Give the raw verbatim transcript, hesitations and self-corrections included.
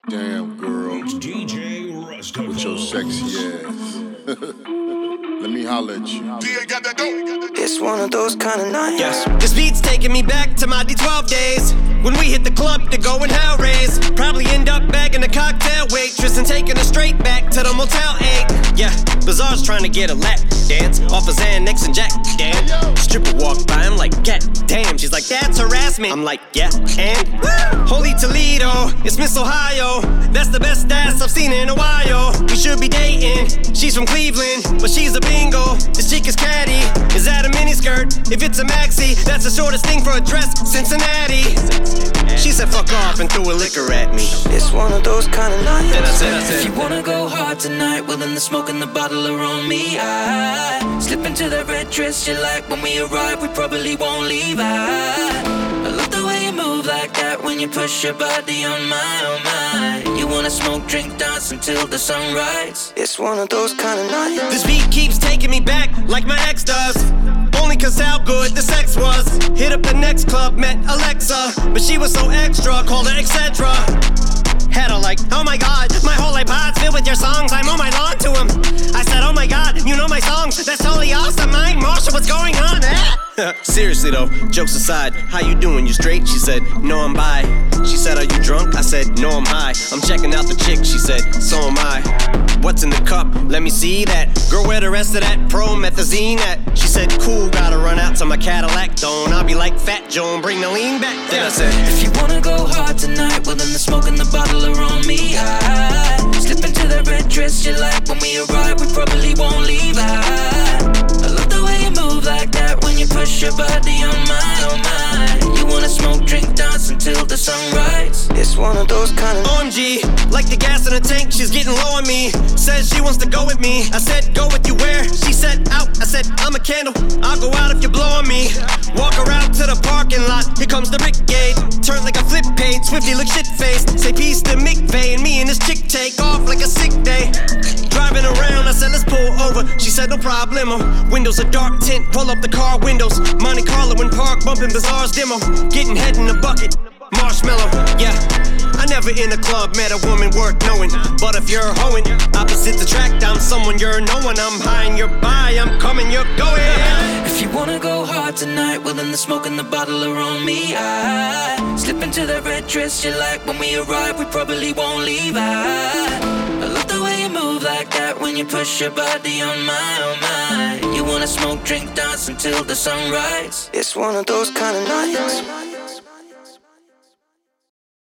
Damn, girl. It's D J Rustico. With your sexy ass. Let me holler at you. It's one of those kind of nights. Yes. This beat's taking me back to my D twelve days, when we hit the club to go and hell raise. Probably end up bagging a cocktail waitress and taking her straight back to the Motel eight. Yeah, Bazaar's trying to get a lap dance off of Xanax and Jack. Damn. Stripper walked by, I'm like, God damn. She's like, that's harassment. I'm like, yeah, and woo! Holy Toledo, it's Miss Ohio. That's the best ass I've seen in a while. We should be dating. She's from Cleveland, but she's a bingo. This chick is catty. Is that a miniskirt? If it's a maxi, that's the shortest thing for a dress. Cincinnati. She said fuck off and threw a liquor at me. It's one of those kind of nights. Then I said, I said, if you wanna go hard tonight, well then the smoke and the bottle are on me. I slip into that red dress you like. When we arrive, we probably won't leave. I, I love the way you move like that when you push your body on my, on my. You wanna smoke, drink, dance until the sunrise. It's one of those kind of nights. this beat keeps taking me back like my ex does. Only cause how good the sex was. Hit up the next club, met Alexa, but she was so extra, called her et cetera. Had her like, oh my god, my whole iPod's filled with your songs, I'm on my lawn to him. I said, oh my god, you know my songs, that's totally awesome, Mike Marshall, what's going on? Ah! Seriously though, jokes aside, how you doing, you straight? She said, no I'm bi. She said, are you drunk? I said, no I'm high. I'm checking out the chick, she said, so am I. What's in the cup? Let me see that. Girl, where the rest of that promethazine at? She said, cool, gotta run out to my Cadillac, don't. I'll be like Fat Joe, bring the lean back. Then I said, if you wanna go hard tonight, well then the smoke and the bottle are on me. I slip into that red dress you like. When we arrive, we probably won't leave. I, I love the way you move like that when you push your body on my, on my. You wanna smoke, drink, dance until the sunrise. It's one of those kind of O M G, like the gas in the tank, she's getting low on me. Says she wants to go with me. I said, go with you where? She said, out. I said, I'm a candle. I'll go out if you blow on me. Walk her out to the parking lot. Here comes the Rick-Gade. Turn like a flip page. Swifty look shit-faced. Say peace to McVay. And me and this chick take off like a sick day. Driving around, I said, let's pull over. She said, no problemo. Windows are dark tint. Pull up the car windows. Monte Carlo in park. Bumping Bazaar's demo. Getting head in the bucket. Marshmallow, yeah. I never in a club met a woman worth knowing. But if you're hoeing, opposite attract, I'm someone you're knowing. I'm high and you're by, I'm coming, you're going. If you wanna go hard tonight, well then the smoke and the bottle are on me. I slip into that red dress you like. When we arrive, we probably won't leave. I, I love the way you move like that when you push your body on my, on my. You wanna smoke, drink, dance until the sunrise. It's one of those kind of nights.